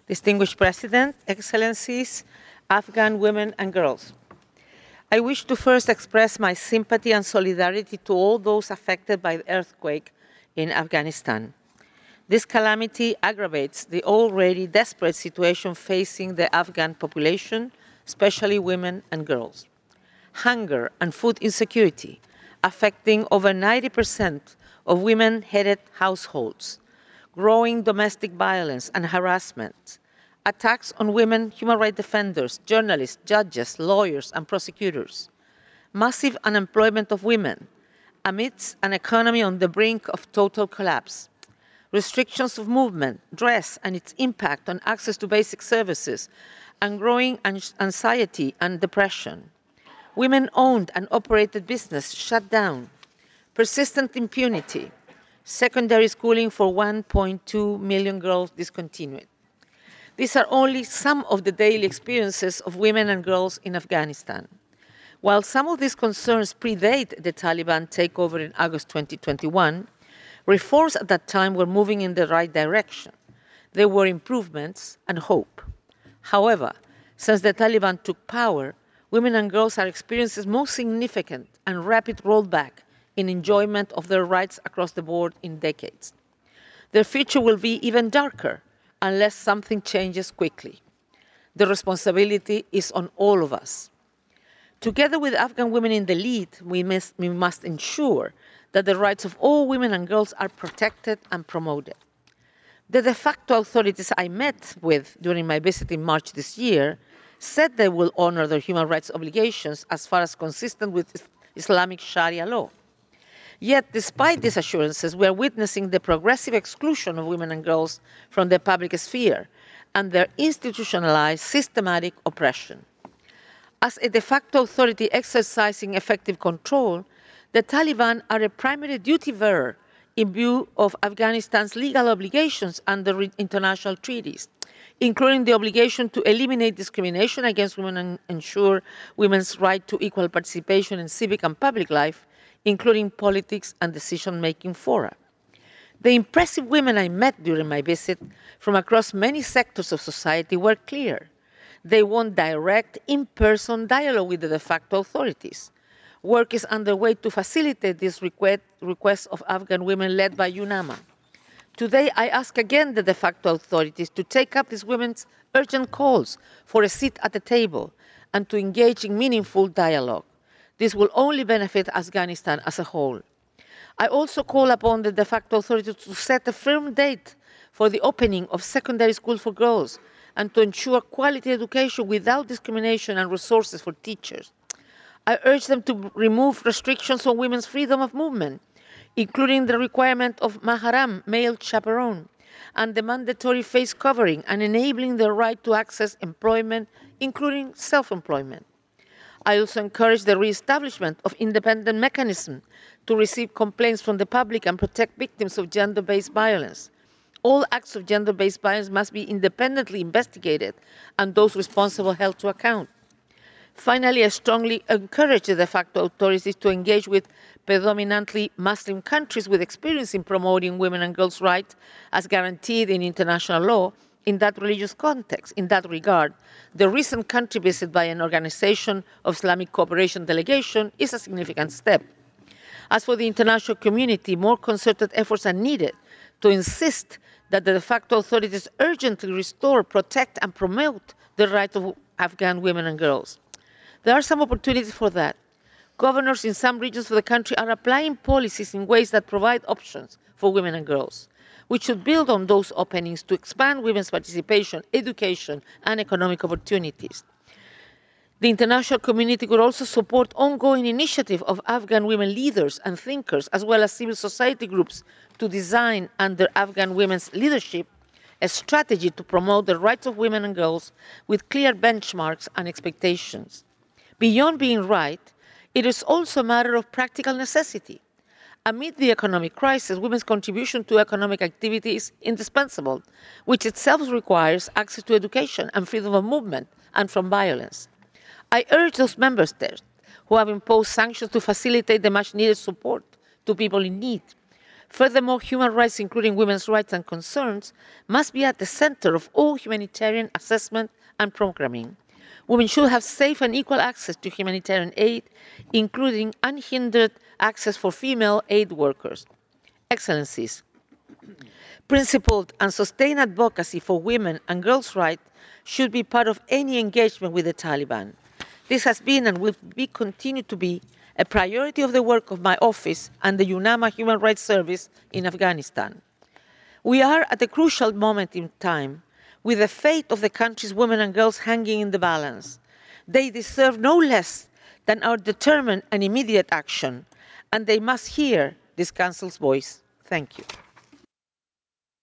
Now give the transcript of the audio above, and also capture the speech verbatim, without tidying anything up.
Distinguished President, Excellencies, Afghan women and girls. I wish to first express my sympathy and solidarity to all those affected by the earthquake in Afghanistan. This calamity aggravates the already desperate situation facing the Afghan population, especially women and girls. Hunger and food insecurity, affecting over ninety percent of women-headed households, growing domestic violence and harassment, attacks on women, human rights defenders, journalists, judges, lawyers, and prosecutors, massive unemployment of women amidst an economy on the brink of total collapse, restrictions of movement, dress, and its impact on access to basic services, and growing anxiety and depression, women-owned and operated business shut down, persistent impunity, secondary schooling for one point two million girls discontinued. These are only some of the daily experiences of women and girls in Afghanistan. While some of these concerns predate the Taliban takeover in August twenty twenty-one, reforms at that time were moving in the right direction. There were improvements and hope. However, since the Taliban took power, women and girls are experiencing most significant and rapid rollback in enjoyment of their rights across the board in decades. Their future will be even darker unless something changes quickly. The responsibility is on all of us. Together with Afghan women in the lead, we must, we must ensure that the rights of all women and girls are protected and promoted. The de facto authorities I met with during my visit in March this year said they will honor their human rights obligations as far as consistent with Islamic Sharia law. Yet, despite these assurances, we are witnessing the progressive exclusion of women and girls from the public sphere and their institutionalized systematic oppression. As a de facto authority exercising effective control, the Taliban are a primary duty bearer in view of Afghanistan's legal obligations under international treaties, including the obligation to eliminate discrimination against women and ensure women's right to equal participation in civic and public life, including politics and decision-making fora. The impressive women I met during my visit from across many sectors of society were clear. They want direct, in-person dialogue with the de facto authorities. Work is underway to facilitate this request, request of Afghan women led by UNAMA. Today, I ask again the de facto authorities to take up these women's urgent calls for a seat at the table and to engage in meaningful dialogue. This will only benefit Afghanistan as a whole. I also call upon the de facto authorities to set a firm date for the opening of secondary schools for girls and to ensure quality education without discrimination and resources for teachers. I urge them to remove restrictions on women's freedom of movement, including the requirement of maharam, male chaperone, and the mandatory face covering and enabling the right to access employment, including self-employment. I also encourage the re-establishment of independent mechanisms to receive complaints from the public and protect victims of gender-based violence. All acts of gender-based violence must be independently investigated and those responsible held to account. Finally, I strongly encourage the de facto authorities to engage with predominantly Muslim countries with experience in promoting women and girls' rights as guaranteed in international law in that religious context. In that regard, the recent country visit by an Organization of Islamic Cooperation delegation is a significant step. As for the international community, more concerted efforts are needed to insist that the de facto authorities urgently restore, protect, and promote the rights of Afghan women and girls. There are some opportunities for that. Governors in some regions of the country are applying policies in ways that provide options for women and girls. We should build on those openings to expand women's participation, education, and economic opportunities. The international community could also support ongoing initiatives of Afghan women leaders and thinkers, as well as civil society groups, to design, under Afghan women's leadership, a strategy to promote the rights of women and girls with clear benchmarks and expectations. Beyond being right, it is also a matter of practical necessity. Amid the economic crisis, women's contribution to economic activity is indispensable, which itself requires access to education and freedom of movement and from violence. I urge those member states who have imposed sanctions to facilitate the much needed support to people in need. Furthermore, human rights, including women's rights and concerns, must be at the center of all humanitarian assessment and programming. Women should have safe and equal access to humanitarian aid, including unhindered access for female aid workers. Excellencies, principled and sustained advocacy for women and girls' rights should be part of any engagement with the Taliban. This has been and will be continued to be a priority of the work of my office and the UNAMA Human Rights Service in Afghanistan. We are at a crucial moment in time, with the fate of the country's women and girls hanging in the balance. They deserve no less than our determined and immediate action, and they must hear this Council's voice. Thank you.